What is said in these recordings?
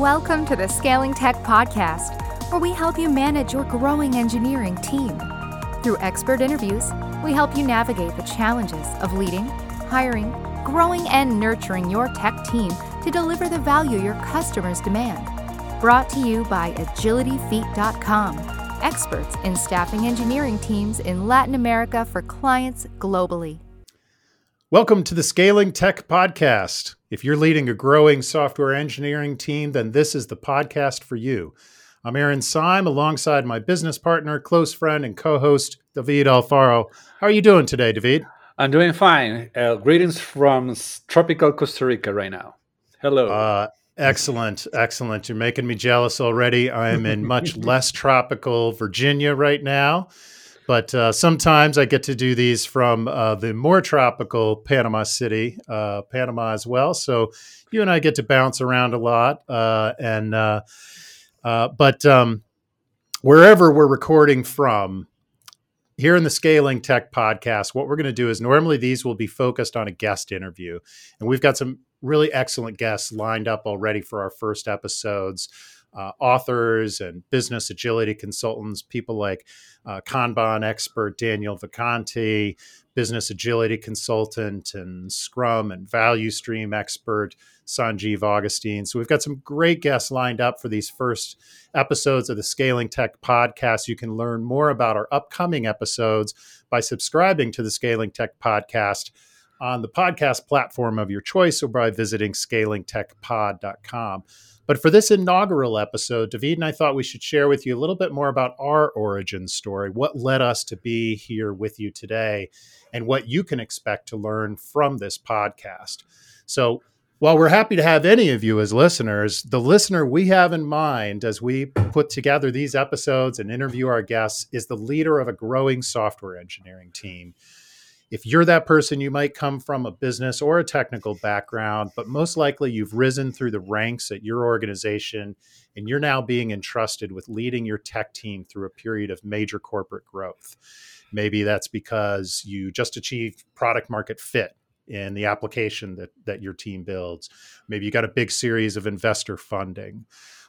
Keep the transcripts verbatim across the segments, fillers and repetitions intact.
Welcome to the Scaling Tech Podcast, where we help you manage your growing engineering team. Through expert interviews, we help you navigate the challenges of leading, hiring, growing, and nurturing your tech team to deliver the value your customers demand. Brought to you by agility feet dot com, experts in staffing engineering teams in Latin America for clients globally. Welcome to the Scaling Tech Podcast. If you're leading a growing software engineering team, then this is the podcast for you. I'm Aaron Syme, alongside my business partner, close friend, and co-host, David Alfaro. How are you doing today, David? I'm doing fine. Uh, greetings from tropical Costa Rica right now. Hello. Uh, excellent, excellent. You're making me jealous already. I am in much less tropical Virginia right now. But uh, sometimes I get to do these from uh, the more tropical Panama City, uh, Panama as well. So you and I get to bounce around a lot. Uh, and uh, uh, But um, wherever we're recording from, here in the Scaling Tech Podcast, what we're going to do is normally these will be focused on a guest interview. And we've got some really excellent guests lined up already for our first episodes. Uh, authors and business agility consultants, people like uh, Kanban expert Daniel Vacanti, business agility consultant and Scrum and value stream expert Sanjeev Augustine. So we've got some great guests lined up for these first episodes of the Scaling Tech Podcast. You can learn more about our upcoming episodes by subscribing to the Scaling Tech Podcast on the podcast platform of your choice or by visiting scaling tech pod dot com. But for this inaugural episode, David and I thought we should share with you a little bit more about our origin story, what led us to be here with you today, and what you can expect to learn from this podcast. So while we're happy to have any of you as listeners, the listener we have in mind as we put together these episodes and interview our guests is the leader of a growing software engineering team. If you're that person, you might come from a business or a technical background, but most likely you've risen through the ranks at your organization and you're now being entrusted with leading your tech team through a period of major corporate growth. Maybe that's because you just achieved product market fit in the application that, that your team builds. Maybe you got a big series of investor funding.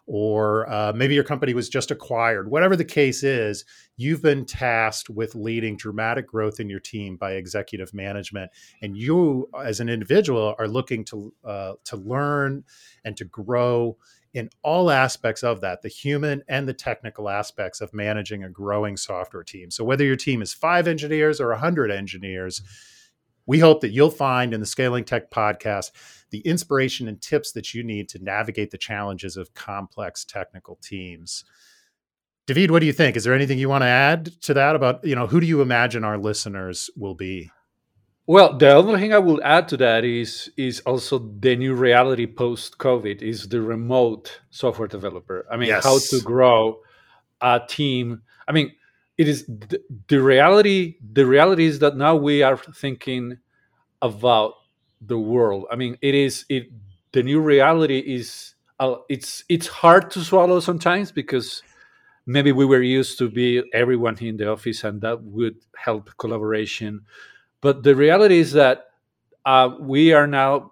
Or uh, maybe your company was just acquired. Whatever the case is, you've been tasked with leading dramatic growth in your team by executive management. And you, as an individual, are looking to uh, to learn and to grow in all aspects of that, the human and the technical aspects of managing a growing software team. So whether your team is five engineers or one hundred engineers, we hope that you'll find in the Scaling Tech Podcast the inspiration and tips that you need to navigate the challenges of complex technical teams. David, what do you think? Is there anything you want to add to that about, you know, who do you imagine our listeners will be? Well, the other thing I will add to that is is also the new reality post-COVID is the remote software developer. I mean, Yes. How to grow a team. I mean, it is the, the reality. The reality is that now we are thinking about the world. I mean, it is it. The new reality is uh, it's it's hard to swallow sometimes because maybe we were used to be everyone in the office and that would help collaboration. But the reality is that uh, we are now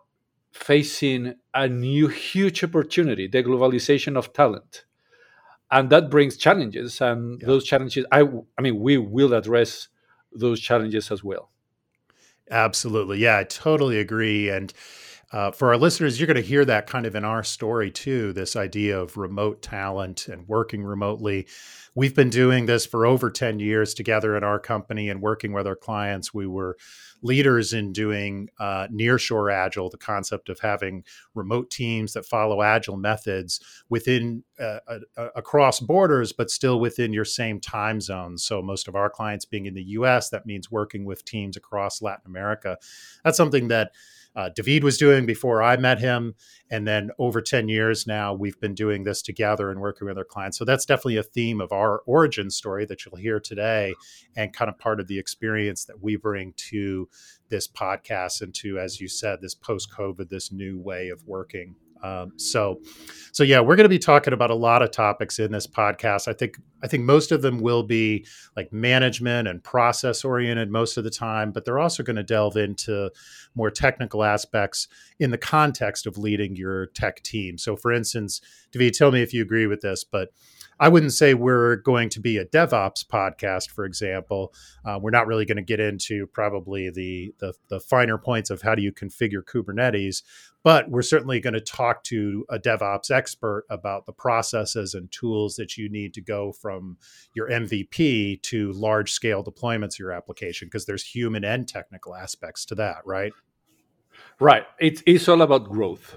facing a new huge opportunity: the globalization of talent. And that brings challenges, and Yeah. those challenges, I, I mean, we will address those challenges as well. Absolutely. Yeah, I totally agree. And uh, for our listeners, you're going to hear that kind of in our story too, this idea of remote talent and working remotely. We've been doing this for over ten years together in our company and working with our clients. We were leaders in doing uh, nearshore agile, the concept of having remote teams that follow agile methods within uh, uh, across borders, but still within your same time zone. So most of our clients being in the U S, that means working with teams across Latin America. That's something that Uh, David was doing before I met him. And then over ten years now, we've been doing this together and working with our clients. So that's definitely a theme of our origin story that you'll hear today and kind of part of the experience that we bring to this podcast and to, as you said, this post-COVID, this new way of working Um, so, so yeah, we're going to be talking about a lot of topics in this podcast. I think I think most of them will be like management and process oriented most of the time, but they're also going to delve into more technical aspects in the context of leading your tech team. So, for instance, David, tell me if you agree with this, but I wouldn't say we're going to be a DevOps podcast, for example. Uh, we're not really going to get into probably the, the the finer points of how do you configure Kubernetes, but we're certainly going to talk to a DevOps expert about the processes and tools that you need to go from your M V P to large scale deployments of your application, because there's human and technical aspects to that, right? Right. It's it's all about growth.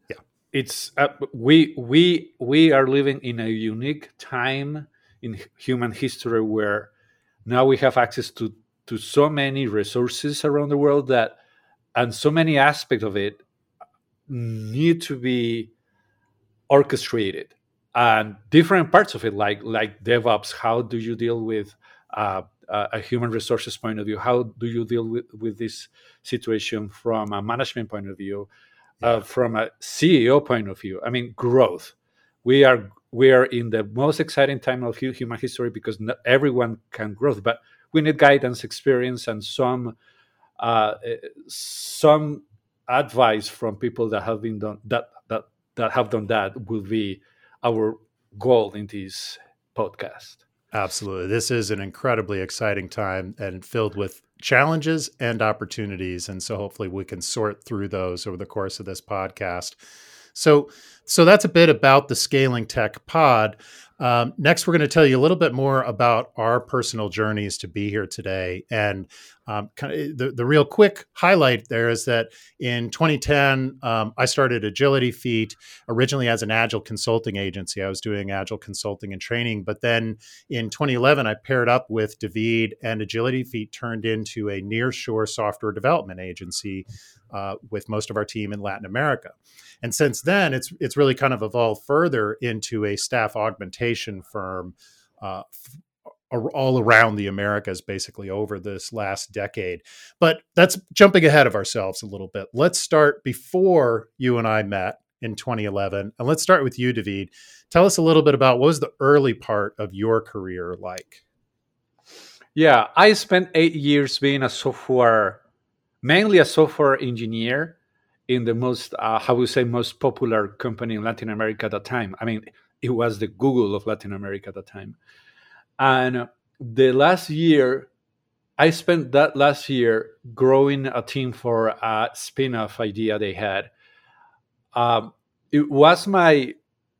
It's uh, we we we are living in a unique time in human history where now we have access to to so many resources around the world that, and so many aspects of it need to be orchestrated, and different parts of it, like like DevOps. How do you deal with uh, a human resources point of view? How do you deal with, with this situation from a management point of view? Uh, from a C E O point of view? I mean, growth. We are we are in the most exciting time of human history because not everyone can grow, but we need guidance, experience, and some uh, some advice from people that have been done that that that have done that will be our goal in this podcast. Absolutely. This is an incredibly exciting time and filled with challenges and opportunities. And so hopefully we can sort through those over the course of this podcast. So, so that's a bit about the Scaling Tech Pod. Um, next, we're going to tell you a little bit more about our personal journeys to be here today. And um, kind of the, the real quick highlight there is that in twenty ten, um, I started Agility Feet originally as an Agile consulting agency. I was doing Agile consulting and training. But then in twenty eleven, I paired up with David, and Agility Feet turned into a nearshore software development agency uh, with most of our team in Latin America. And since then, it's it's really kind of evolved further into a staff augmentation firm uh, f- all around the Americas, basically over this last decade. But that's jumping ahead of ourselves a little bit. Let's start before you and I met in twenty eleven. And let's start with you, David. Tell us a little bit about what was the early part of your career like? Yeah, I spent eight years being a software, mainly a software engineer in the most, uh, how we say, most popular company in Latin America at the time. I mean, it was the Google of Latin America at the time. And the last year, I spent that last year growing a team for a spin-off idea they had. Um, it was my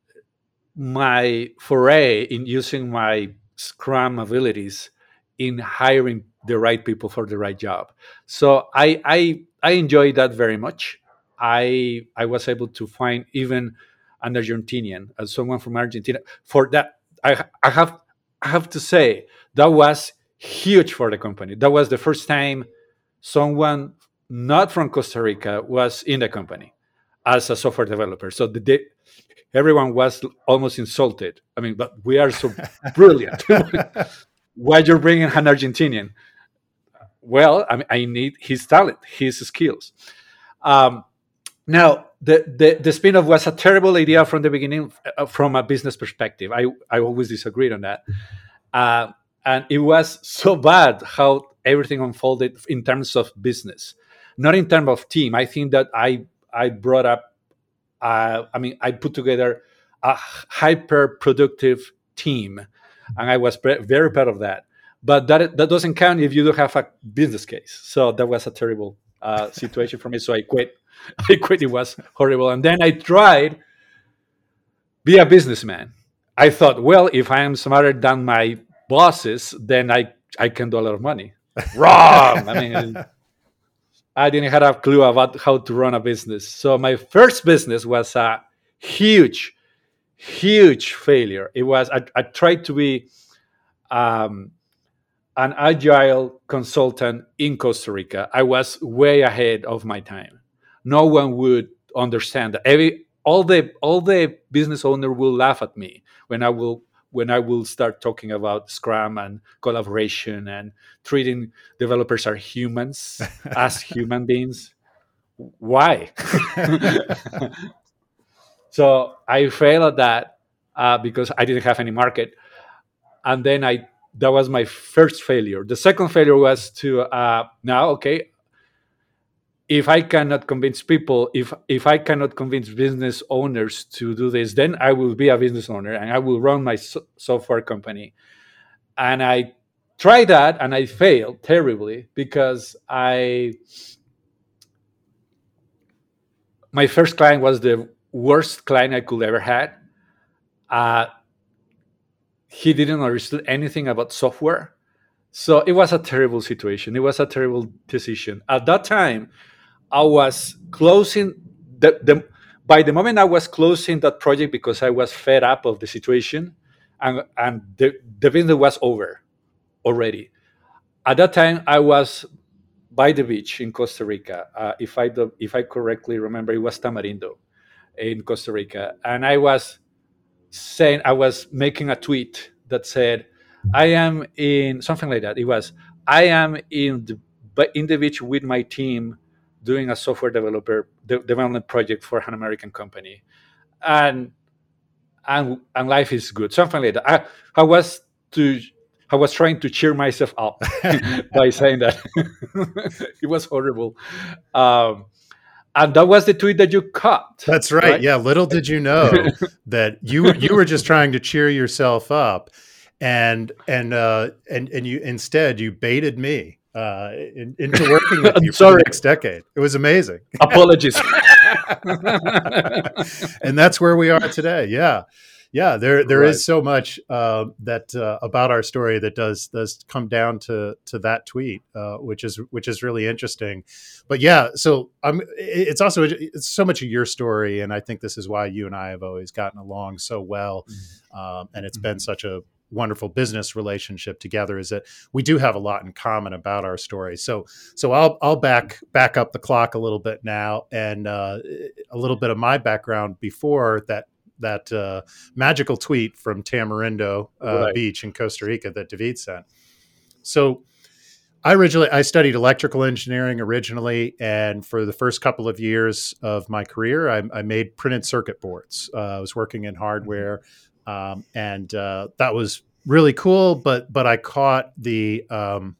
my foray in using my Scrum abilities in hiring the right people for the right job. So I I, I enjoyed that very much. I I was able to find even an Argentinian, uh, someone from Argentina. For that, I I have I have to say that was huge for the company. That was the first time someone not from Costa Rica was in the company as a software developer. So the day, everyone was almost insulted. I mean, but we are so brilliant. Why you're bringing an Argentinian? Well, I mean, I need his talent, his skills. Um, Now, the, the, the spin-off was a terrible idea from the beginning uh, from a business perspective. I, I always disagreed on that. Uh, and it was so bad how everything unfolded in terms of business, not in terms of team. I think that I, I brought up, uh, I mean, I put together a hyper-productive team, and I was pre- very proud of that. But that, that doesn't count if you don't have a business case. So that was a terrible uh, situation for me. So I quit. I quit. It was horrible. And then I tried be a businessman. I thought, well, if I am smarter than my bosses, then I, I can do a lot of money. Wrong. I mean, I didn't have a clue about how to run a business. So my first business was a huge, huge failure. It was, I, I tried to be um, an agile consultant in Costa Rica. I was way ahead of my time. No one would understand that. Every all the all the business owner will laugh at me when I will when I will start talking about Scrum and collaboration and treating developers as humans, as human beings. Why? So I failed at that uh, because I didn't have any market. And then I that was my first failure. The second failure was to uh, now, okay, if I cannot convince people, if if I cannot convince business owners to do this, then I will be a business owner and I will run my so- software company. And I tried that and I failed terribly because I my first client was the worst client I could ever had. Uh, he didn't understand anything about software. So it was a terrible situation. It was a terrible decision. At that time, I was closing the, the by the moment I was closing that project because I was fed up of the situation, and and the, the business was over already. At that time, I was by the beach in Costa Rica. Uh, if I do, if I correctly remember, it was Tamarindo in Costa Rica, and I was saying I was making a tweet that said, "I am in something like that." It was, "I am in the but in the beach with my team doing a software developer de- development project for an American company, and and and life is good." Something like that. I, I was to I was trying to cheer myself up by saying that. It was horrible. Um, and that was the tweet that you caught. That's right. right? Yeah. Little did you know that you you were just trying to cheer yourself up, and and uh, and and you instead you baited me uh, in, into working with you for Sorry. the next decade. It was amazing. Apologies. And that's where we are today. Yeah. Yeah, there there Right. is so much uh, that uh, about our story that does does come down to to that tweet, uh, which is which is really interesting. But yeah, so I'm. It's also it's so much of your story, and I think this is why you and I have always gotten along so well, um, and it's been such a wonderful business relationship together. Is that we do have a lot in common about our story. So so I'll I'll back back up the clock a little bit now, and uh, a little bit of my background before that. that uh, magical tweet from Tamarindo uh, Right. Beach in Costa Rica that David sent. So I originally, I studied electrical engineering originally. And for the first couple of years of my career, I, I made printed circuit boards. Uh, I was working in hardware um, and uh, that was really cool. But, but I caught the, um,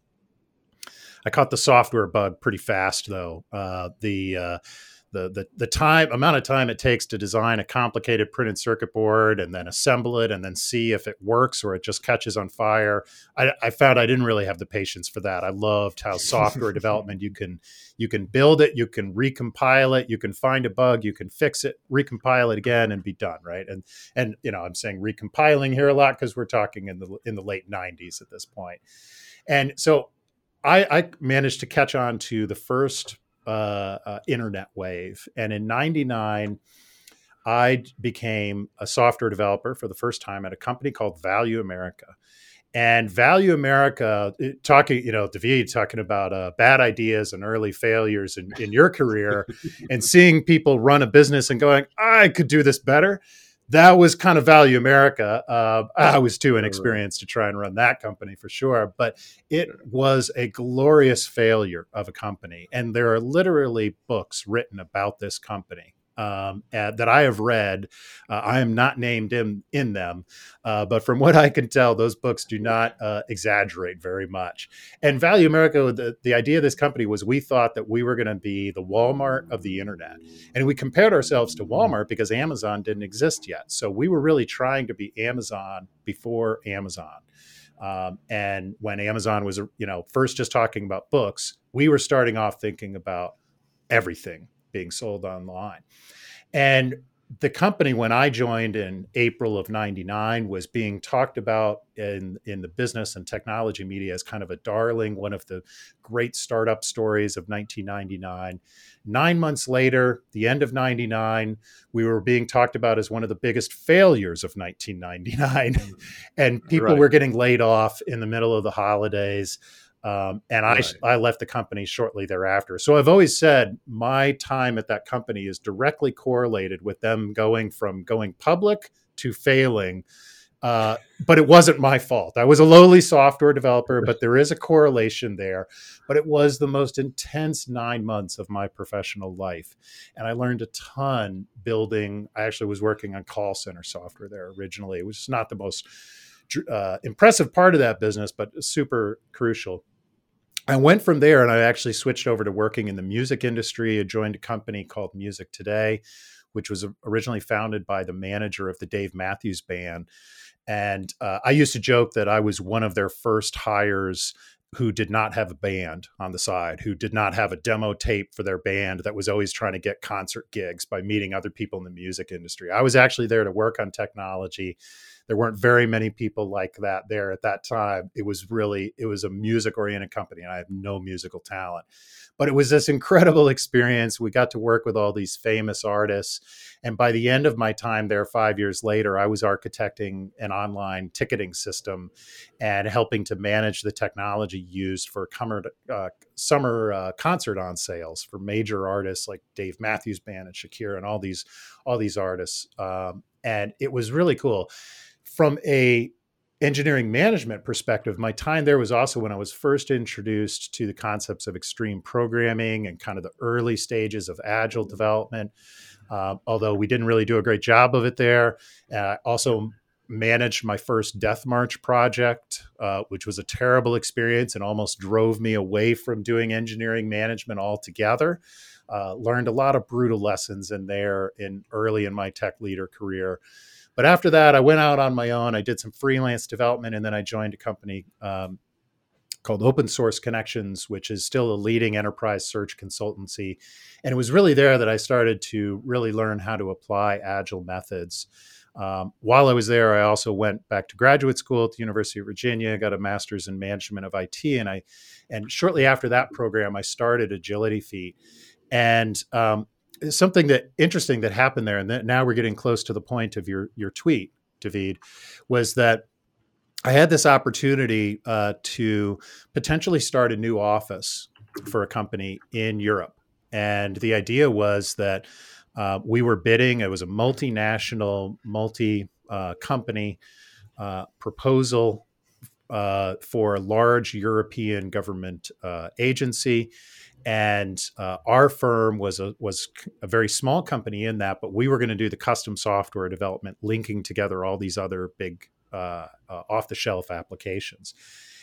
I caught the software bug pretty fast though. Uh, the, uh, The, the the time amount of time it takes to design a complicated printed circuit board and then assemble it and then see if it works or it just catches on fire. I, I found I didn't really have the patience for that. I loved how software development, you can you can build it, you can recompile it, you can find a bug, you can fix it, recompile it again, and be done, right? And and you know I'm saying recompiling here a lot because we're talking in the in the late nineties at this point. And so I, I managed to catch on to the first Uh, uh, internet wave. And in ninety-nine, I became a software developer for the first time at a company called Value America. And Value America, it, talking, you know, David talking about uh, bad ideas and early failures in, in your career and seeing people run a business and going, I could do this better. That was kind of Value America. Uh, I was too inexperienced to try and run that company for sure, but it was a glorious failure of a company. And there are literally books written about this company um, uh, that I have read. Uh, I am not named in, in them, uh, but from what I can tell, those books do not uh, exaggerate very much. And Value America, the, the idea of this company was we thought that we were going to be the Walmart of the internet. And we compared ourselves to Walmart because Amazon didn't exist yet. So we were really trying to be Amazon before Amazon. Um, and when Amazon was, you know, first just talking about books, we were starting off thinking about everything being sold online. And the company, when I joined in April of ninety-nine, was being talked about in, in the business and technology media as kind of a darling, one of the great startup stories of nineteen ninety-nine. Nine months later, the end of ninety-nine, we were being talked about as one of the biggest failures of nineteen ninety-nine. And people Right. were getting laid off in the middle of the holidays. Um, and I, Right. I left the company shortly thereafter. So I've always said my time at that company is directly correlated with them going from going public to failing Uh, but it wasn't my fault. I was a lowly software developer, but there is a correlation there. But it was the most intense nine months of my professional life. And I learned a ton building. I actually was working on call center software there originally. It was not the most uh, impressive part of that business, but super crucial. I went from there and I actually switched over to working in the music industry. I joined a company called Music Today, which was originally founded by the manager of the Dave Matthews Band. And uh, I used to joke that I was one of their first hires who did not have a band on the side, who did not have a demo tape for their band, that was always trying to get concert gigs by meeting other people in the music industry. I was actually there to work on technology. There weren't very many people like that there at that time. It was really, it was a music oriented company and I have no musical talent. But it was this incredible experience. We got to work with all these famous artists. And by the end of my time there, five years later, I was architecting an online ticketing system and helping to manage the technology used for summer, uh, summer uh, concert on sales for major artists like Dave Matthews Band and Shakira and all these, all these artists. Um, and it was really cool. From a engineering management perspective, my time there was also when I was first introduced to the concepts of extreme programming and kind of the early stages of agile development. Uh, although we didn't really do a great job of it there. Uh, I also managed my first Death March project, uh, which was a terrible experience and almost drove me away from doing engineering management altogether. Uh, learned a lot of brutal lessons in there in early in my tech leader career. But after that, I went out on my own. I did some freelance development, and then I joined a company um, called Open Source Connections, which is still a leading enterprise search consultancy. And it was really there that I started to really learn how to apply agile methods. Um, while I was there, I also went back to graduate school at the University of Virginia, got a master's in management of I T. And I, and shortly after that program, I started Agility Feet. And um, something that interesting that happened there, and that now we're getting close to the point of your your tweet, David, was that I had this opportunity uh, to potentially start a new office for a company in Europe, and the idea was that uh, we were bidding. It was a multinational, multi uh, company uh, proposal uh, for a large European government uh, agency. And uh, our firm was a was a very small company in that, but we were going to do the custom software development, linking together all these other big uh, uh, off-the-shelf applications.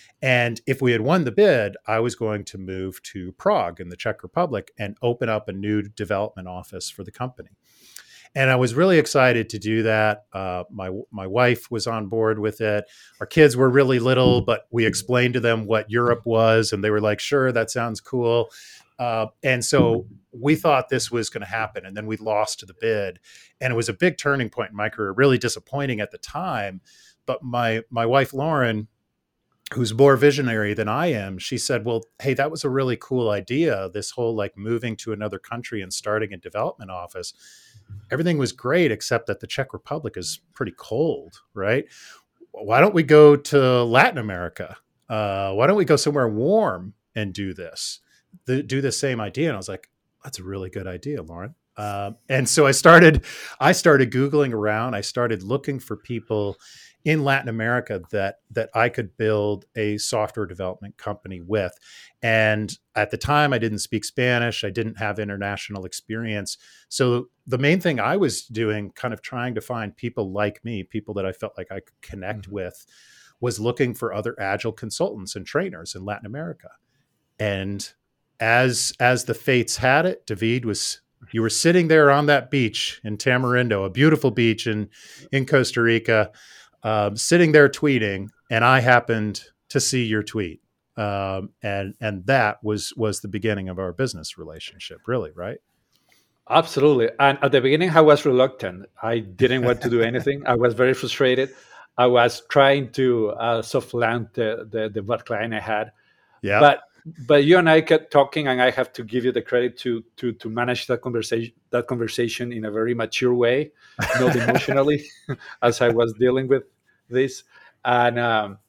And if we had won the bid, I was going to move to Prague in the Czech Republic and open up a new development office for the company. And I was really excited to do that. Uh, my my wife was on board with it. Our kids were really little, but we explained to them what Europe was, and they were like, "Sure, that sounds cool." Uh, and so we thought this was going to happen, and then we lost to the bid, and it was a big turning point in my career. Really disappointing at the time, but my my wife Lauren, who's more visionary than I am, she said, "Well, hey, that was a really cool idea. This whole like moving to another country and starting a development office." Everything was great, except that the Czech Republic is pretty cold, right? Why don't we go to Latin America? Uh, why don't we go somewhere warm and do this, the, do the same idea? And I was like, that's a really good idea, Lauren. Uh, and so I started, I started Googling around. I started looking for people in Latin America that that I could build a software development company with. And at the time, I didn't speak Spanish. I didn't have international experience. So the main thing I was doing, kind of trying to find people like me, people that I felt like I could connect mm-hmm. with, was looking for other agile consultants and trainers in Latin America. And as as the fates had it, David was, you were sitting there on that beach in Tamarindo, a beautiful beach in, in Costa Rica, Um, sitting there tweeting, and I happened to see your tweet, um, and and that was was the beginning of our business relationship, really, right? Absolutely. And at the beginning, I was reluctant. I didn't want to do anything. I was very frustrated. I was trying to uh, soft land the, the the bad client I had. Yeah. But but you and I kept talking, and I have to give you the credit to to to manage that conversation that conversation in a very mature way, not emotionally, as I was dealing with this. And um,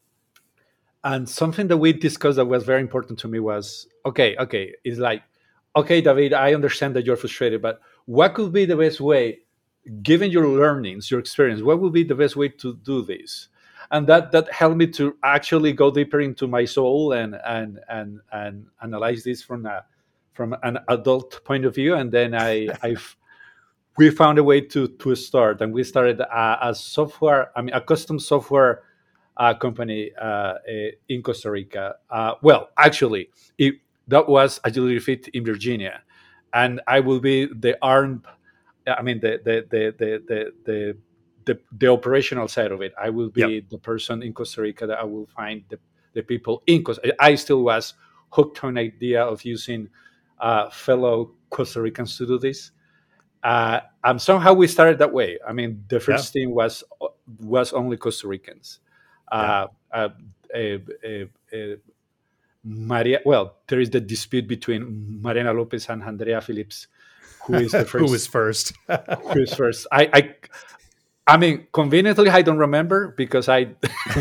and something that we discussed that was very important to me was, okay, okay, it's like, okay, David, I understand that you're frustrated, but what could be the best way given your learnings, your experience, what would be the best way to do this? And that that helped me to actually go deeper into my soul and and and and analyze this from a from an adult point of view. And then I I we found a way to to start, and we started a, a software, I mean, a custom software uh, company uh, in Costa Rica. Uh, well, actually, it, that was Agility Fit in Virginia, and I will be the arm. I mean, the the the the the the, the, the operational side of it. I will be yep. the person in Costa Rica that I will find the, the people in Costa Rica. I still was hooked on the idea of using uh, fellow Costa Ricans to do this. Uh, and somehow we started that way. I mean, the first yeah. team was was only Costa Ricans. Uh, yeah. uh, a, a, a Maria, well, there is the dispute between Mariana Lopez and Andrea Phillips, who is the first. who was first? who is first? I, I, I mean, conveniently, I don't remember because I,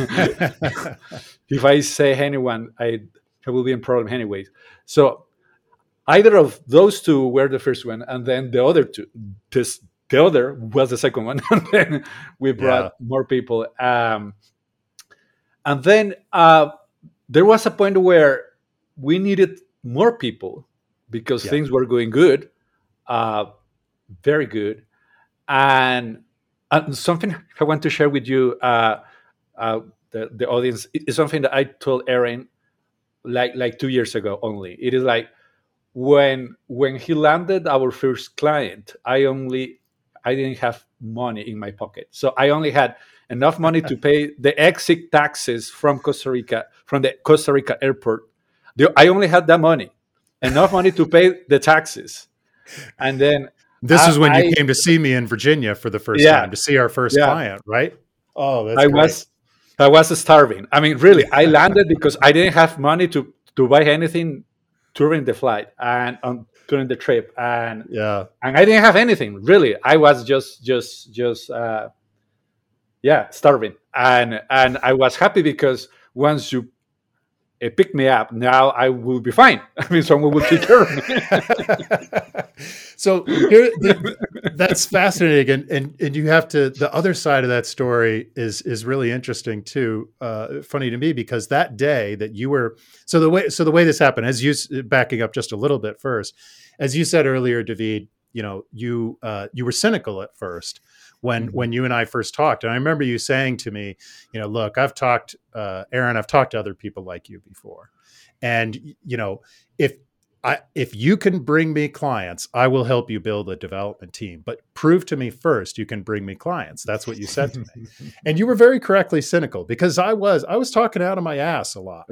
if I say anyone, I, I will be in problem anyway. So either of those two were the first one, and then the other two, this, the other was the second one, and then we brought yeah. more people. Um, and then uh, there was a point where we needed more people because yeah. things were going good, uh, very good. And, and something I want to share with you, uh, uh, the, the audience, is something that I told Aaron like like two years ago only. It is like, When when he landed our first client, I only I didn't have money in my pocket, so I only had enough money to pay the exit taxes from Costa Rica, from the Costa Rica airport. I only had that money, enough money to pay the taxes, and then this I, is when I, you came to see me in Virginia for the first yeah, time to see our first yeah. client, right? Oh, that's I great. was I was starving. I mean, really, I landed because I didn't have money to to buy anything during the flight and um, during the trip, and yeah, and I didn't have anything really. I was just just just uh, yeah, starving, and and I was happy because once you uh, pick me up, now I will be fine. I mean, someone will take care of me. So here, the, that's fascinating, and, and and you have to. The other side of that story is is really interesting too. Uh, funny to me because that day that you were so the way so the way this happened, as you backing up just a little bit first, as you said earlier, David, you know, you uh, you were cynical at first when mm-hmm. when you and I first talked, and I remember you saying to me, you know, look, I've talked, uh, Aaron, I've talked to other people like you before, and you know, if I, if you can bring me clients, I will help you build a development team. But prove to me first you can bring me clients. That's what you said to me. And you were very correctly cynical because I was, I was talking out of my ass a lot.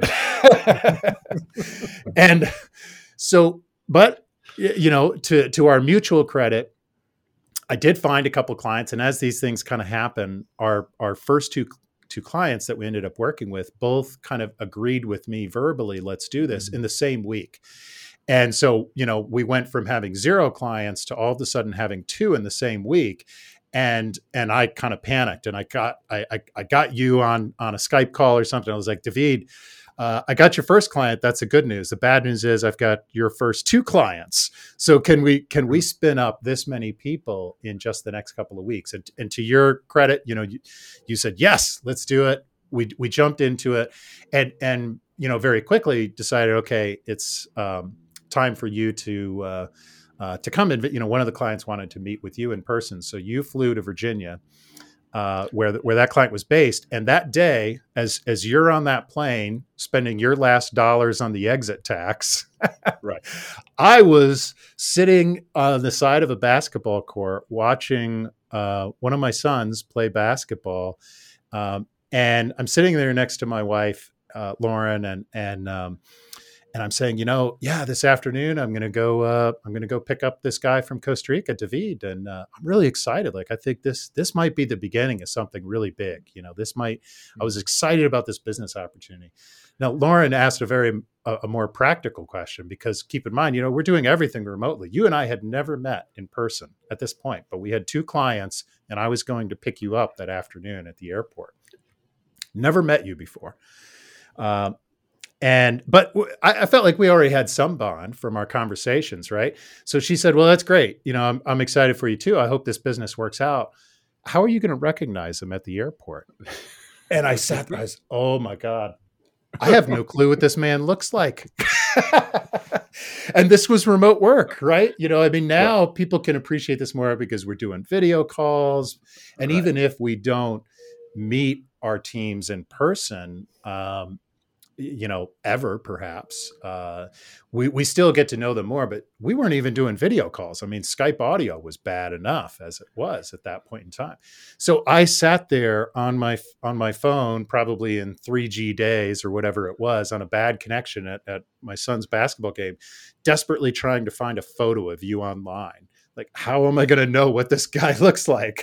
And so, but, you know, to, to our mutual credit, I did find a couple of clients. And as these things kind of happen, our, our first two two clients that we ended up working with both kind of agreed with me verbally, let's do this mm-hmm. in the same week. And so, you know, we went from having zero clients to all of a sudden having two in the same week. And, and I kind of panicked and I got, I, I, I got you on, on a Skype call or something. I was like, David, uh, I got your first client. That's the good news. The bad news is I've got your first two clients. So can we, can we spin up this many people in just the next couple of weeks? And, and to your credit, you know, you, you said, yes, let's do it. We, we jumped into it and, and, you know, very quickly decided, okay, it's, um, time for you to uh, uh, to come and you know one of the clients wanted to meet with you in person, so you flew to Virginia, uh, where the, where that client was based. And that day, as as you're on that plane spending your last dollars on the exit tax, right? I was sitting on the side of a basketball court watching uh, one of my sons play basketball, um, and I'm sitting there next to my wife, uh, Lauren, and and um, And I'm saying, you know, yeah, this afternoon I'm going to go. Uh, I'm going to go pick up this guy from Costa Rica, David, and uh, I'm really excited. Like, I think this this might be the beginning of something really big. You know, this might. I was excited about this business opportunity. Now, Lauren asked a very a, a more practical question because keep in mind, you know, we're doing everything remotely. You and I had never met in person at this point, but we had two clients, and I was going to pick you up that afternoon at the airport. Never met you before. Uh, And, but w- I, I felt like we already had some bond from our conversations, right? So she said, well, that's great. You know, I'm, I'm excited for you too. I hope this business works out. How are you going to recognize them at the airport? And I sat there, I was, oh my God, I have no clue what this man looks like. And this was remote work, right? You know, I mean, now right. people can appreciate this more because we're doing video calls. And right. even if we don't meet our teams in person, um, you know, ever perhaps, uh, we, we still get to know them more, but we weren't even doing video calls. I mean, Skype audio was bad enough as it was at that point in time. So I sat there on my, on my phone, probably in three G days or whatever it was, on a bad connection at, at my son's basketball game, desperately trying to find a photo of you online. Like, how am I going to know what this guy looks like?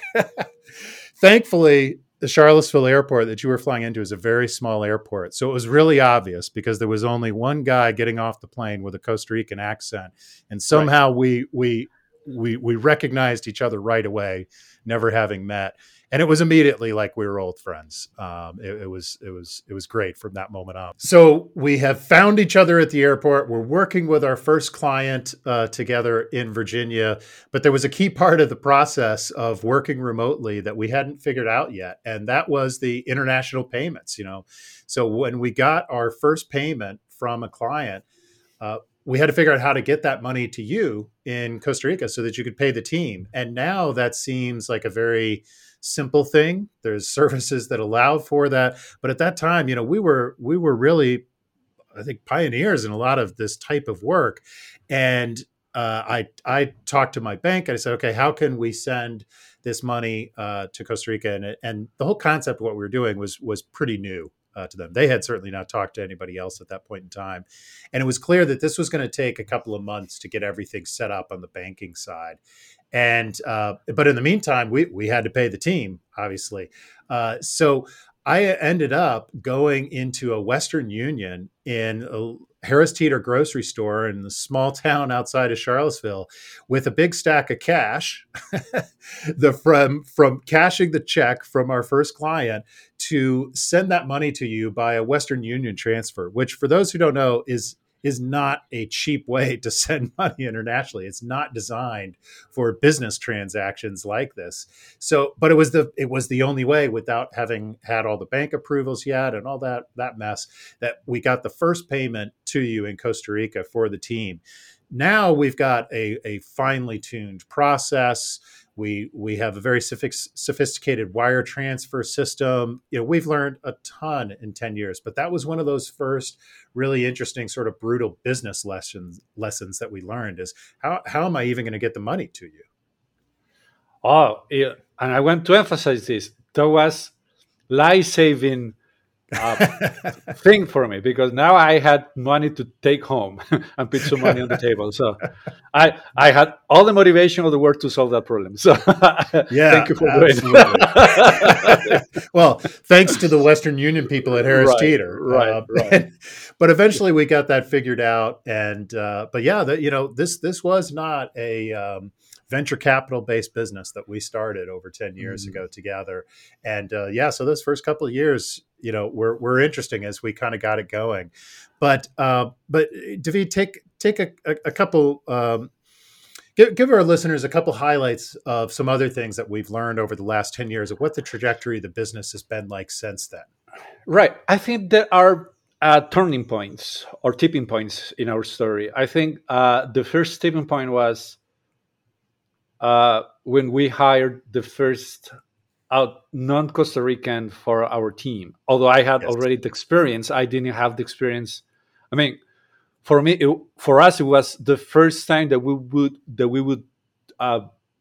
Thankfully, the Charlottesville airport that you were flying into is a very small airport. So it was really obvious because there was only one guy getting off the plane with a Costa Rican accent. And somehow right. we, we, we, we recognized each other right away, never having met. And it was immediately like we were old friends. Um, it, it was, it was, it was great from that moment on. So we have found each other at the airport. We're working with our first client uh, together in Virginia, but there was a key part of the process of working remotely that we hadn't figured out yet. And that was the international payments, you know? So when we got our first payment from a client, uh, we had to figure out how to get that money to you in Costa Rica so that you could pay the team. And now that seems like a very simple thing. There's services that allow for that. But at that time, you know, we were, we were really, I think, pioneers in a lot of this type of work. And uh, I, I talked to my bank and I said, okay, how can we send this money uh, to Costa Rica? And, and the whole concept of what we were doing was, was pretty new uh, to them. They had certainly not talked to anybody else at that point in time. And it was clear that this was going to take a couple of months to get everything set up on the banking side. And, uh, but in the meantime, we, we had to pay the team, obviously. Uh, so I ended up going into a Western Union in a Harris Teeter grocery store in the small town outside of Charlottesville with a big stack of cash, the, from, from cashing the check from our first client to send that money to you by a Western Union transfer, which for those who don't know is is not a cheap way to send money internationally. It's not designed for business transactions like this. So, but it was the it was the only way without having had all the bank approvals yet and all that that mess that we got the first payment to you in Costa Rica for the team. Now we've got a, a finely tuned process. We we have a very sophisticated wire transfer system. You know, we've learned a ton in ten years, but that was one of those first really interesting sort of brutal business lessons lessons that we learned is how how am I even going to get the money to you? Oh, yeah. And I want to emphasize this. That was life-saving uh, thing for me because now I had money to take home and put some money on the table. So I I had all the motivation of the world to solve that problem. So yeah, thank you for absolutely. doing it. Well, thanks to the Western Union people at Harris right, Teeter. Right, uh, right. But eventually we got that figured out. And uh, but yeah, the, you know, this this was not a um, venture capital based business that we started over ten years mm. ago together. And uh, yeah, so those first couple of years, you know, were were interesting as we kind of got it going. But uh, but David, take take a, a, a couple. Um, give, give our listeners a couple highlights of some other things that we've learned over the last ten years of what the trajectory of the business has been like since then. Right. I think there are uh, turning points or tipping points in our story. I think uh, the first tipping point was uh, when we hired the first out non-Costa Rican for our team. Although I had yes. already the experience, I didn't have the experience. I mean, for me, it, for us, it was the first time that we would that we would uh,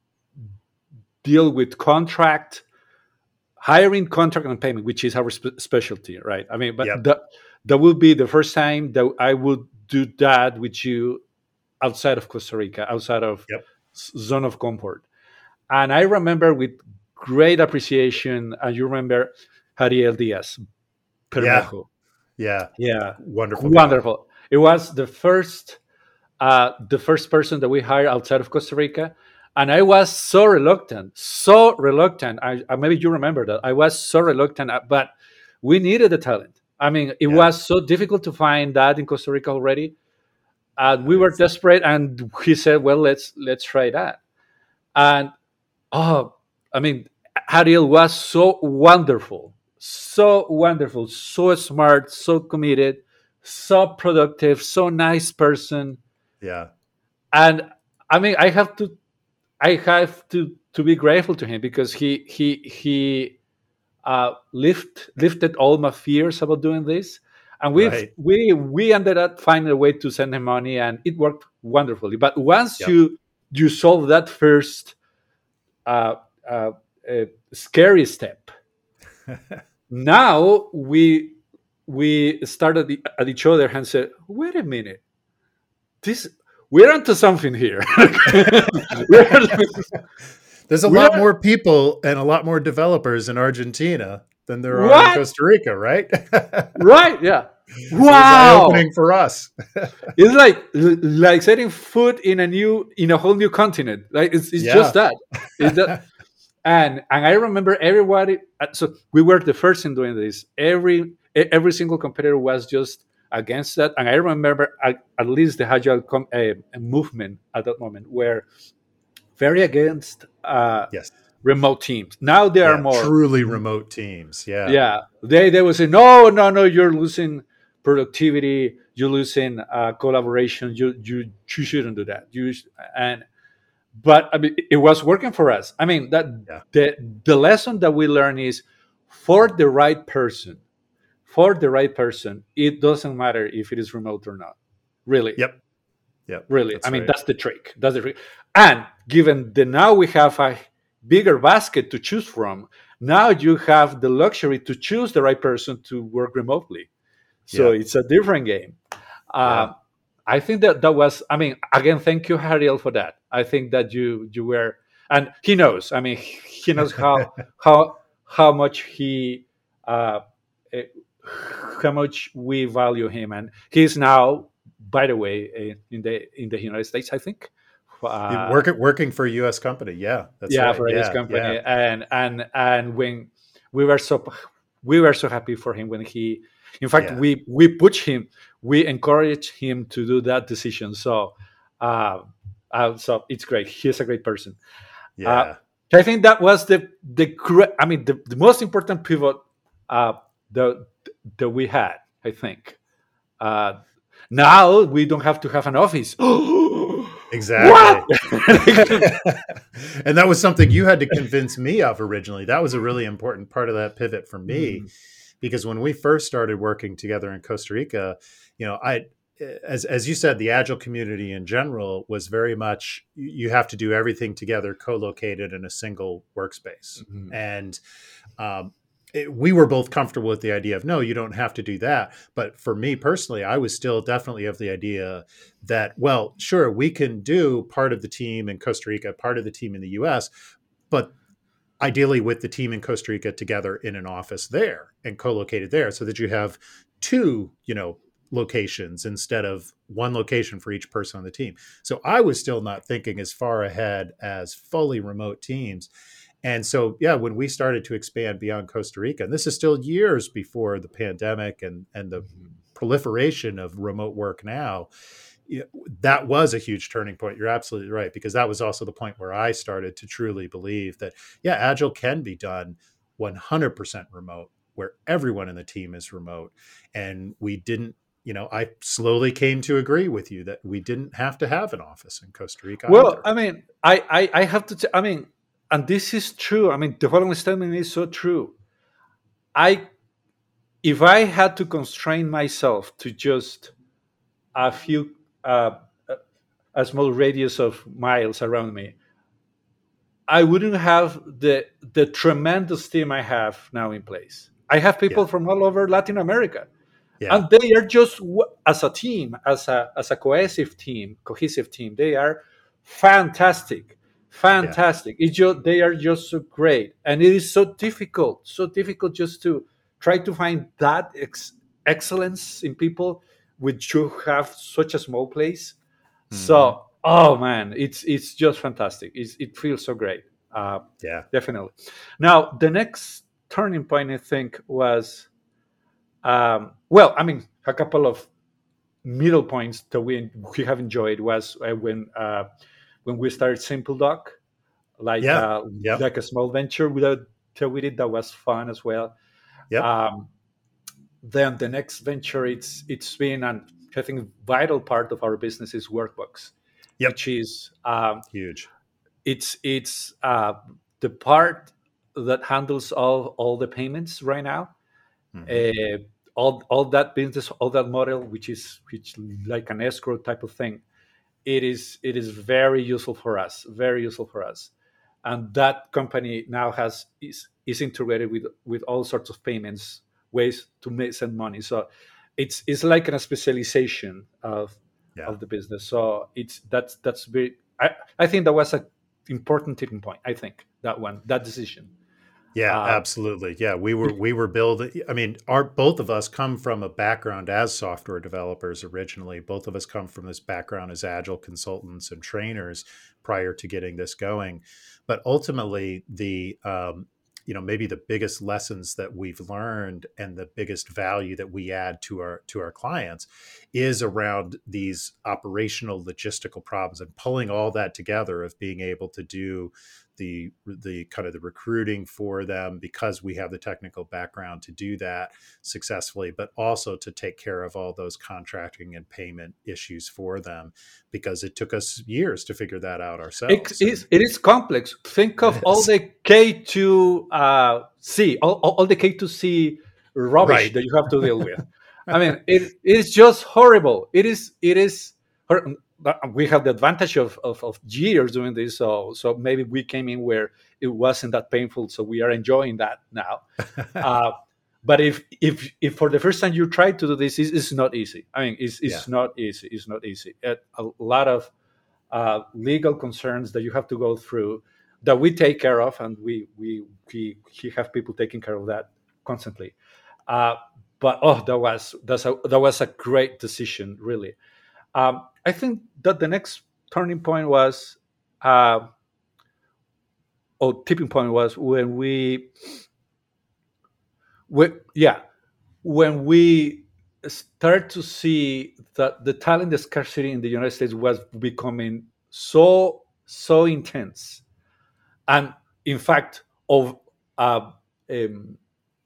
deal with contract hiring, contract, and payment, which is our spe- specialty, right? I mean, but yep. that that would be the first time that I would do that with you outside of Costa Rica, outside of yep. zone of comfort. And I remember with great appreciation, and you remember Ariel Diaz, Permejo. Yeah, yeah, yeah, wonderful, wonderful. Guy. It was the first, uh, the first person that we hired outside of Costa Rica, and I was so reluctant, so reluctant. I, I maybe you remember that I was so reluctant, but we needed the talent. I mean, it Yeah. was so difficult to find that in Costa Rica already, and we were Nice. desperate. And he said, "Well, let's let's try that." And oh, I mean, Ariel was so wonderful, so wonderful, so smart, so committed, so productive, so nice person. Yeah. And I mean, I have to, I have to to be grateful to him because he he he uh, lift lifted all my fears about doing this, and we Right. we we ended up finding a way to send him money, and it worked wonderfully. But once Yep. you you solve that first uh, uh, uh, scary step, now we we started the- at each other and said, "Wait a minute, this we're onto something here." we're, There's a we're lot more people and a lot more developers in Argentina than there are in What? Costa Rica, right? right, yeah. So it's Wow, eye-opening for us. it's like like setting foot in a new in a whole new continent. Like it's, it's Yeah. just that. It's that. And and I remember everybody. uh, So we were the first in doing this. Every e- every single competitor was just against that. And I remember at, at least the Agile com, uh, movement at that moment were very against uh, Yes. remote teams. Now they are Yeah, more truly remote teams. Yeah. yeah. They they would say no no no you're losing productivity, you're losing uh, collaboration. You you you shouldn't do that. You sh- and but I mean, it was working for us. I mean, that Yeah. the the lesson that we learn is for the right person, for the right person, it doesn't matter if it is remote or not. Really, Yep. Yep. really. That's I mean, right. that's the trick. That's the trick. And given that now we have a bigger basket to choose from, now you have the luxury to choose the right person to work remotely. So Yeah. it's a different game. Uh, Yeah. I think that that was. I mean, again, thank you, Ariel, for that. I think that you you were, and he knows. I mean, he knows how how how much he uh, eh, how much we value him, and he's now, by the way, eh, in the in the United States, I think. You Uh, work working for a U S company. Yeah. That's yeah, right. for his Yeah. company, Yeah. and and and when we were so we were so happy for him when he, in fact, Yeah. we we push him, we encourage him to do that decision. So, uh, uh, so it's great. He's a great person. Uh, Yeah. I think that was the the gre- I mean the, the most important pivot uh, that that we had. I think uh, now we don't have to have an office. Exactly. What? And that was something you had to convince me of originally. That was a really important part of that pivot for me, Mm. because when we first started working together in Costa Rica, you know, I, as as you said, the Agile community in general was very much you you have to do everything together, co-located in a single workspace, Mhm. and um, it, we were both comfortable with the idea of no, you don't have to do that. But for me personally, I was still definitely of the idea that, well, sure, we can do part of the team in Costa Rica, part of the team in the U S, but ideally with the team in Costa Rica together in an office there and co-located there, so that you have two, you know, locations instead of one location for each person on the team. So I was still not thinking as far ahead as fully remote teams. And so, yeah, when we started to expand beyond Costa Rica, and this is still years before the pandemic and, and the proliferation of remote work now, you know, that was a huge turning point. You're absolutely right, because that was also the point where I started to truly believe that, yeah, Agile can be done one hundred percent remote, where everyone in the team is remote. And we didn't, you know, I slowly came to agree with you that we didn't have to have an office in Costa Rica Well, either. I mean, I, I, I have to. T- I mean, and this is true. I mean, the following statement is so true. I, if I had to constrain myself to just a few, uh, a a small radius of miles around me, I wouldn't have the the tremendous team I have now in place. I have people Yeah. from all over Latin America, Yeah. and they are just w- as a team, as a as a cohesive team, cohesive team. They are fantastic, fantastic. It's just they are just so great, and it is so difficult, so difficult just to try to find that ex- excellence in people, which you have such a small place. Mhm. So, oh man, it's it's just fantastic. It's, it feels so great. Uh, Yeah. definitely. Now, the next turning point, I think, was Um, well, I mean, a couple of middle points that we we have enjoyed was uh, when uh, when we started Simple Doc, like Yeah. uh, Yep. like a small venture without that we did that was fun as well. Yep. Um, then the next venture, it's it's been an I think vital part of our business is Workbox, Yep. which is um, Huge. it's it's uh, the part that handles all all the payments right now. Mm-hmm. Uh, all all that business, all that model, which is which like an escrow type of thing, it is it is very useful for us, very useful for us, and that company now has is is integrated with with all sorts of payments ways to make send money. So it's it's like a specialization of Yeah. of the business. So it's that's that's very. I I think that was a important tipping point. I think that one that decision. Yeah, Uh, absolutely. Yeah, we were we were building. I mean, our both of us come from a background as software developers originally. Both of us come from this background as agile consultants and trainers prior to getting this going. But ultimately, the um, you know maybe the biggest lessons that we've learned and the biggest value that we add to our to our clients is around these operational logistical problems and pulling all that together of being able to do the the kind of the recruiting for them because we have the technical background to do that successfully, but also to take care of all those contracting and payment issues for them because it took us years to figure that out It ourselves. And is it is complex. Think of it all is. the K two uh, C, all, all all the K two C rubbish Right. that you have to deal with. I mean, it is just horrible. It is it is. hor- We have the advantage of, of of years doing this, so so maybe we came in where it wasn't that painful, so we are enjoying that now. Uh, but if if if for the first time you try to do this, it's, it's not easy. I mean, it's Yeah. it's not easy. It's not easy. A, a lot of uh, legal concerns that you have to go through that we take care of, and we we we, we have people taking care of that constantly. Uh, but oh, that was that's a, that was a great decision, really. Um, I think that the next turning point was, uh, or tipping point was when we, we yeah, when we start to see that the talent scarcity in the United States was becoming so so intense, and in fact of uh, um,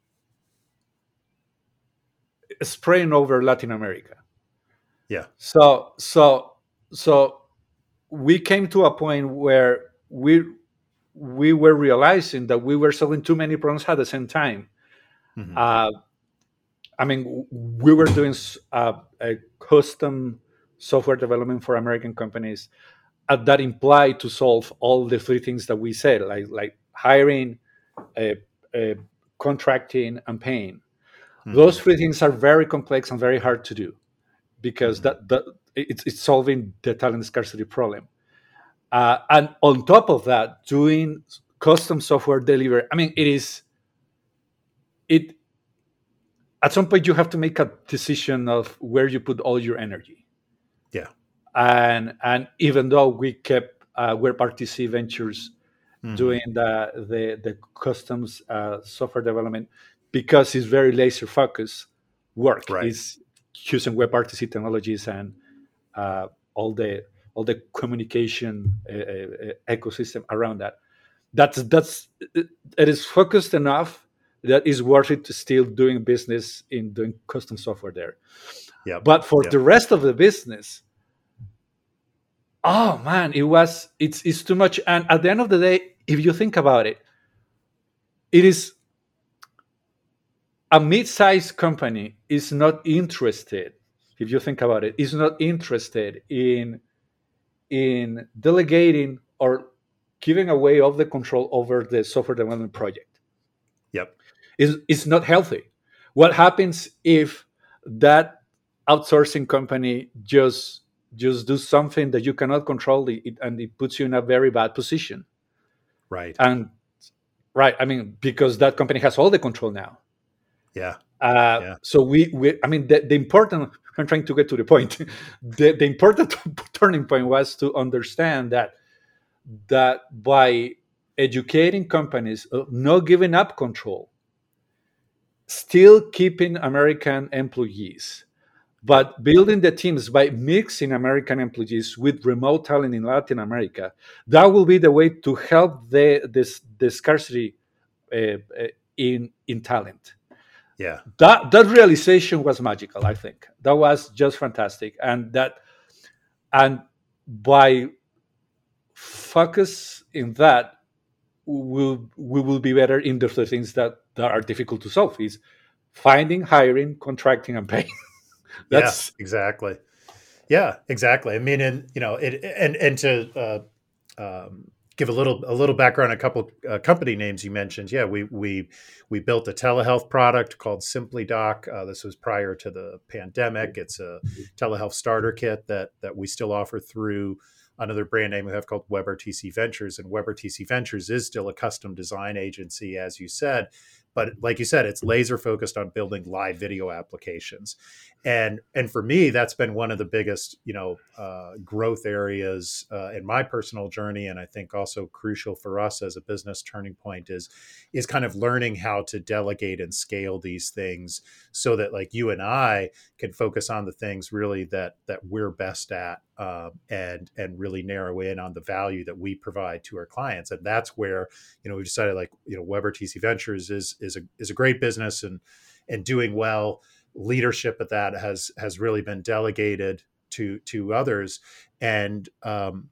spreading over Latin America. Yeah. So so so we came to a point where we we were realizing that we were solving too many problems at the same time. Hmm. Uh, I mean, we were doing uh, a custom software development for American companies uh, that implied to solve all the three things that we said, like like hiring, uh, uh, contracting, and paying. Those Hmm. three things are very complex and very hard to do because Hmm. that, that it's, it's solving the talent scarcity problem. Uh, and on top of that, doing custom software delivery. I mean, it is it. At some point, you have to make a decision of where you put all your energy. Yeah. And and even though we kept uh, we're Party C Ventures Hmm. doing the the, the customs uh, software development because it's very laser focused work Right. is using WebRTC technologies and uh, all the all the communication uh, uh, ecosystem around that. That's that's it is focused enough that is worth it to still doing business in doing custom software there. Yep. But for Yep. the rest of the business, oh man, it was it's it's too much. And at the end of the day, if you think about it, it is a mid-sized company is not interested. If you think about it, is not interested in in delegating or giving away of the control over the software development project. Yep. It's, it's not healthy. What happens if that outsourcing company just just do something that you cannot control it, and it puts you in a very bad position? Right. And right, I mean, because that company has all the control now. Yeah. Uh, Yeah. so we, we, I mean, the, the important. I'm trying to get to the point. the, the important turning point was to understand that that by educating companies, uh, not giving up control, still keeping American employees, but building the teams by mixing American employees with remote talent in Latin America. That will be the way to help the this the scarcity uh, uh, in in talent. Yeah. That that realization was magical. I think that was just fantastic, and that and by focus in that, will we will be better in the things that, that are difficult to solve, is finding, hiring, contracting, and paying. Yeah, That's exactly. Yeah, exactly. I mean, and you know, it and and to uh, um, give a little a little background, a couple uh, company names you mentioned. Yeah, we we we built a telehealth product called Simply Doc. Uh, this was prior to the pandemic. It's a telehealth starter kit that that we still offer through another brand name we have called WebRTC Ventures. And WebRTC Ventures is still a custom design agency, as you said. But like you said, it's laser focused on building live video applications. And and for me, that's been one of the biggest, you know, uh, growth areas uh, in my personal journey. And I think also crucial for us as a business turning point is, is kind of learning how to delegate and scale these things so that like you and I can focus on the things really that that we're best at, uh, and and really narrow in on the value that we provide to our clients. And that's where, you know, we decided like, you know, WebRTC Ventures is is a is a great business and and doing well. Leadership of that has has really been delegated to to others, and um,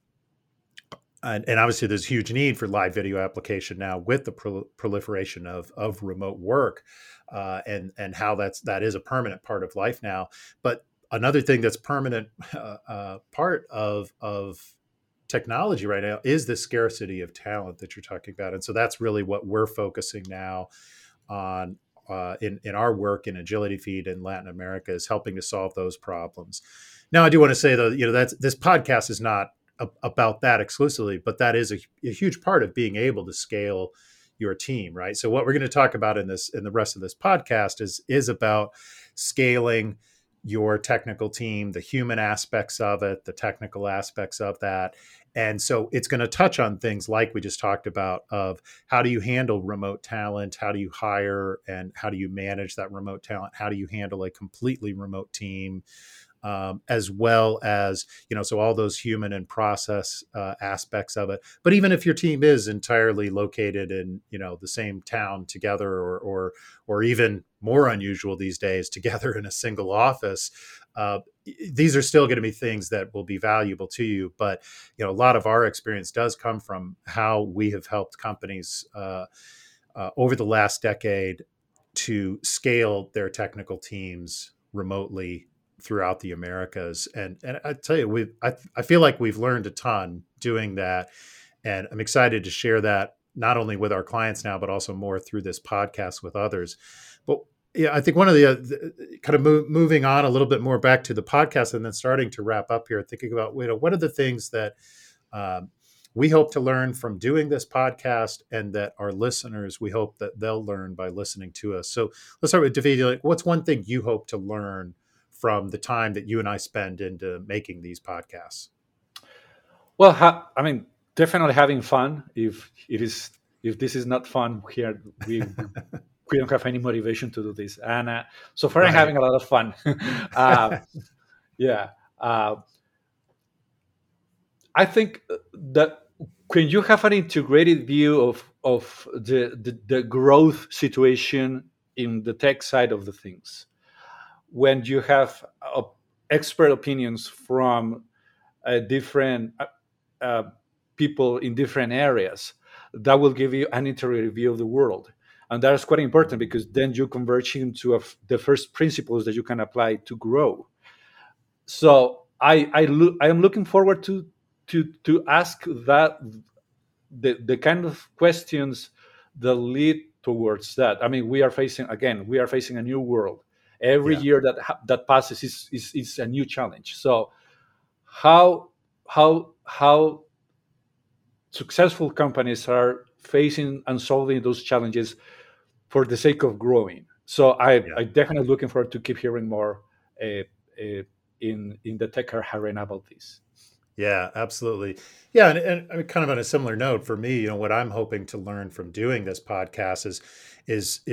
and, and obviously there's huge need for live video application now with the pro- proliferation of of remote work, uh, and and how that's that is a permanent part of life now. But another thing that's permanent uh, uh, part of of technology right now is the scarcity of talent that you're talking about, and so that's really what we're focusing now on. Uh, in in our work in Agility Feed in Latin America is helping to solve those problems. Now, I do want to say though, you know, that's this podcast is not a, about that exclusively, but that is a, a huge part of being able to scale your team, right? So, what we're going to talk about in this in the rest of this podcast is is about scaling your technical team, the human aspects of it, the technical aspects of that. And so it's going to touch on things like we just talked about of how do you handle remote talent? How do you hire and how do you manage that remote talent? How do you handle a completely remote team? Um, as well as, you know, so all those human and process uh, aspects of it. But even if your team is entirely located in, you know, the same town together, or or or even more unusual these days, together in a single office, uh, these are still going to be things that will be valuable to you. But, you know, a lot of our experience does come from how we have helped companies uh, uh, over the last decade to scale their technical teams remotely throughout the Americas. And and I tell you, we I, I feel like we've learned a ton doing that. And I'm excited to share that not only with our clients now, but also more through this podcast with others. But yeah, I think one of the, uh, the kind of move, moving on a little bit more back to the podcast and then starting to wrap up here, thinking about, you know, what are the things that um, we hope to learn from doing this podcast, and that our listeners, we hope that they'll learn by listening to us. So let's start with David. Like, what's one thing you hope to learn from the time that you and I spend into making these podcasts? Well, ha- I mean, definitely having fun. If it is, if this is not fun here, we we don't have any motivation to do this. And uh, so far, right. I'm having a lot of fun. uh, yeah, uh, I think that when you have an integrated view of of the the, the growth situation in the tech side of the things, when you have uh, expert opinions from uh, different uh, uh, people in different areas, that will give you an integrated view of the world. And that is quite important, because then you converge into a, the first principles that you can apply to grow. So I I, lo- I am looking forward to to to ask that the the kind of questions that lead towards that. I mean, we are facing again we are facing a new world. Every yeah. year that that passes is, is is a new challenge. So how how how successful companies are facing and solving those challenges for the sake of growing. So I yeah. I definitely looking forward to keep hearing more uh, uh, in in the tech arena about this. Yeah, absolutely. Yeah, and, and I mean, kind of on a similar note for me, you know, what I'm hoping to learn from doing this podcast is is is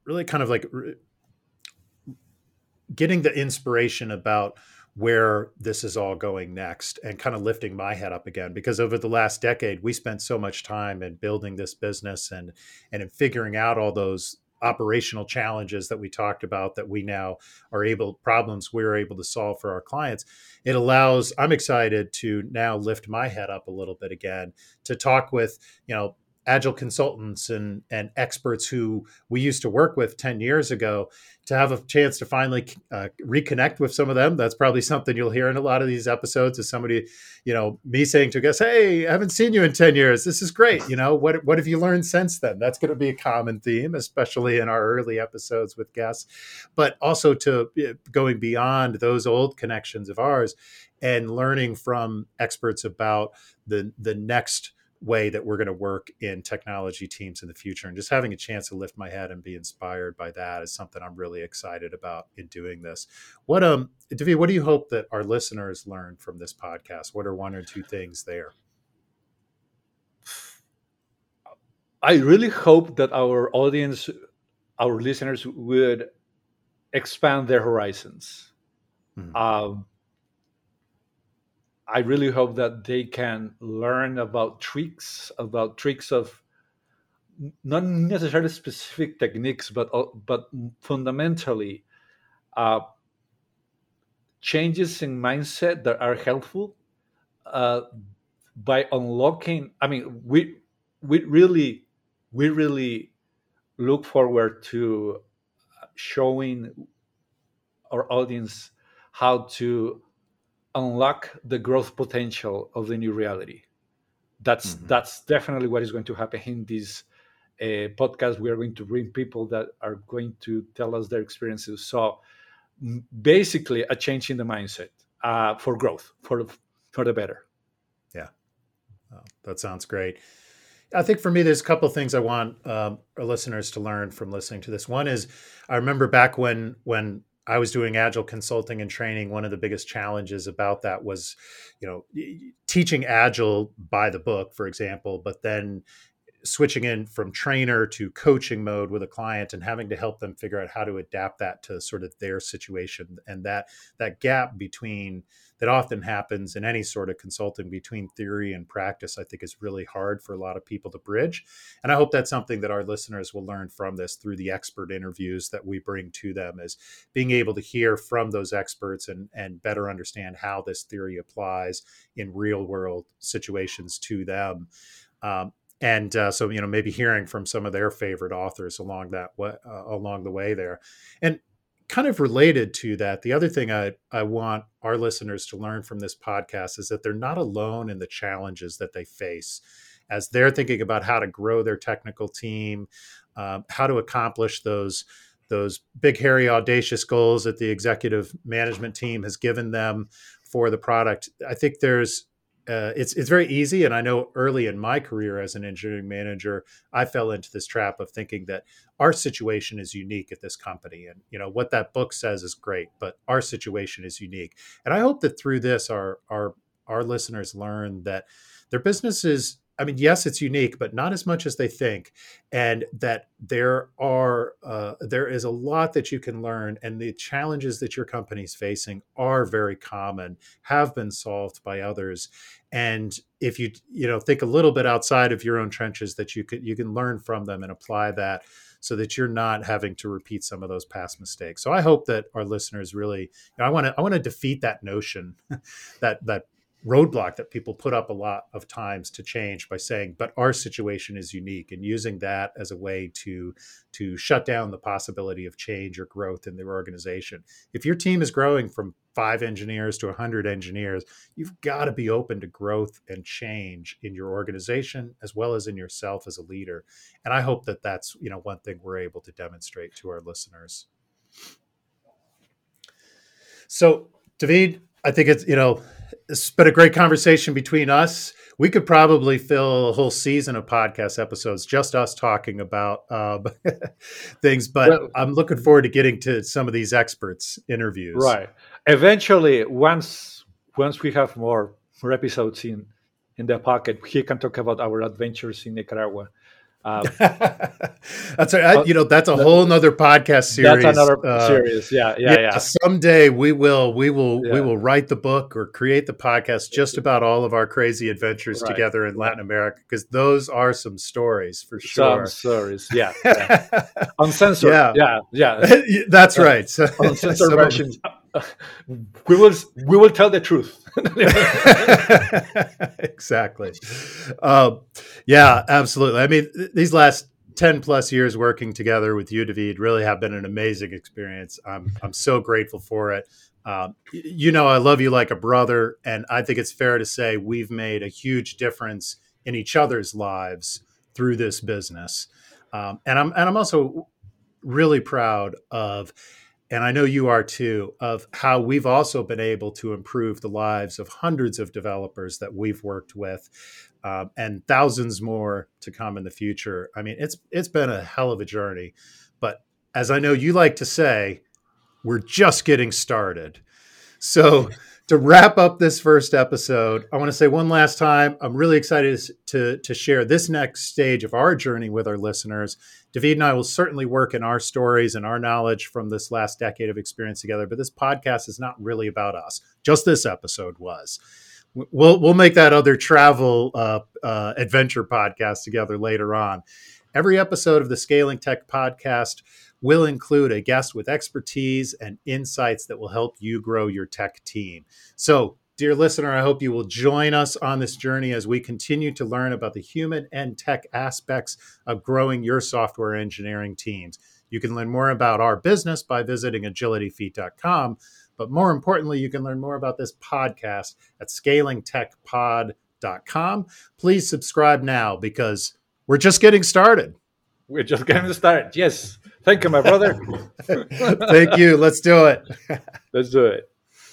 really kind of like re- getting the inspiration about where this is all going next and kind of lifting my head up again, because over the last decade, we spent so much time in building this business and, and in figuring out all those operational challenges that we talked about that we now are able, problems we're able to solve for our clients. It allows, I'm excited to now lift my head up a little bit again, to talk with, you know, agile consultants and, and experts who we used to work with ten years ago, to have a chance to finally uh, reconnect with some of them. That's probably something you'll hear in a lot of these episodes, is somebody, you know, me saying to a guest, hey, I haven't seen you in ten years. This is great. You know, what, what have you learned since then? That's going to be a common theme, especially in our early episodes with guests, but also to going beyond those old connections of ours and learning from experts about the, the next way that we're going to work in technology teams in the future. And just having a chance to lift my head and be inspired by that is something I'm really excited about in doing this. What, um, David, what do you hope that our listeners learn from this podcast? What are one or two things there? I really hope that our audience, our listeners, would expand their horizons. Mm-hmm. Um, I really hope that they can learn about tricks, about tricks of not necessarily specific techniques, but but fundamentally uh, changes in mindset that are helpful uh, by unlocking. I mean, we we really we really look forward to showing our audience how to unlock the growth potential of the new reality. That's mm-hmm. that's definitely what is going to happen in this uh, podcast. We are going to bring people that are going to tell us their experiences. So basically, a change in the mindset uh, for growth, for for the better. Yeah, oh, that sounds great. I think for me, there's a couple of things I want um, our listeners to learn from listening to this. One is, I remember back when when I was doing agile consulting and training, one of the biggest challenges about that was, you know, teaching agile by the book, for example, but then switching in from trainer to coaching mode with a client and having to help them figure out how to adapt that to sort of their situation. And that that gap between that often happens in any sort of consulting between theory and practice, I think is really hard for a lot of people to bridge. And I hope that's something that our listeners will learn from this through the expert interviews that we bring to them, is being able to hear from those experts and, and better understand how this theory applies in real world situations to them. Um, And uh, so, you know, maybe hearing from some of their favorite authors along that way, uh, along the way there. And kind of related to that, the other thing I, I want our listeners to learn from this podcast is that they're not alone in the challenges that they face as they're thinking about how to grow their technical team, um, how to accomplish those those big, hairy, audacious goals that the executive management team has given them for the product. I think there's Uh, it's it's very easy. And I know early in my career as an engineering manager, I fell into this trap of thinking that our situation is unique at this company. And, you know, what that book says is great, but our situation is unique. And I hope that through this, our, our, our listeners learn that their business is, I mean, yes, it's unique, but not as much as they think. And that there are, uh, there is a lot that you can learn, and the challenges that your company's facing are very common, have been solved by others. And if you, you know, think a little bit outside of your own trenches, that you could, you can learn from them and apply that so that you're not having to repeat some of those past mistakes. So I hope that our listeners really, you know, I want to, I want to defeat that notion that, that, roadblock that people put up a lot of times to change by saying, but our situation is unique, and using that as a way to, to shut down the possibility of change or growth in their organization. If your team is growing from five engineers to a hundred engineers, you've got to be open to growth and change in your organization as well as in yourself as a leader. And I hope that that's, you know, one thing we're able to demonstrate to our listeners. So, David, I think it's, you know, it's been a great conversation between us. We could probably fill a whole season of podcast episodes, just us talking about um, things, but well, I'm looking forward to getting to some of these experts interviews. Right. Eventually, once once we have more, more episodes in, in the pocket, he can talk about our adventures in Nicaragua. Um, that's a, you know that's a whole nother podcast series. That's another uh, series. Yeah, yeah, yeah, yeah. Someday we will we will Yeah. we will write the book or create the podcast just about all of our crazy adventures Right. together in Latin America, because those are some stories for Some sure. stories. Yeah. yeah. Uncensored. Yeah. Yeah. Yeah. That's right. So, Uncensored some of- versions. We will we will tell the truth. Exactly. Um, yeah, absolutely. I mean, th- these last ten plus years working together with you, David, really have been an amazing experience. I'm, I'm so grateful for it. Um, y- you know, I love you like a brother, and I think it's fair to say we've made a huge difference in each other's lives through this business. Um, and I'm, and I'm also really proud of, and I know you are too, of how we've also been able to improve the lives of hundreds of developers that we've worked with, um, and thousands more to come in the future. I mean, it's it's been a hell of a journey, but as I know you like to say, we're just getting started. So to wrap up this first episode, I want to say one last time, I'm really excited to, to share this next stage of our journey with our listeners. David and I will certainly work in our stories and our knowledge from this last decade of experience together, but this podcast is not really about us. Just this episode was. We'll we'll make that other travel uh, uh, adventure podcast together later on. Every episode of the Scaling Tech podcast will include a guest with expertise and insights that will help you grow your tech team. So, dear listener, I hope you will join us on this journey as we continue to learn about the human and tech aspects of growing your software engineering teams. You can learn more about our business by visiting agility feet dot com, but more importantly, you can learn more about this podcast at scaling tech pod dot com. Please subscribe now because we're just getting started. We're just getting started. Yes. Thank you, my brother. Thank you. Let's do it. Let's do it.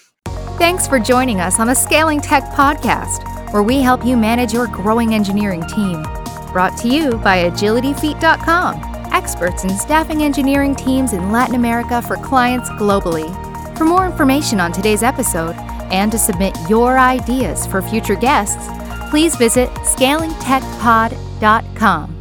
Thanks for joining us on the Scaling Tech podcast, where we help you manage your growing engineering team. Brought to you by agility feet dot com, experts in staffing engineering teams in Latin America for clients globally. For more information on today's episode and to submit your ideas for future guests, please visit scaling tech pod dot com.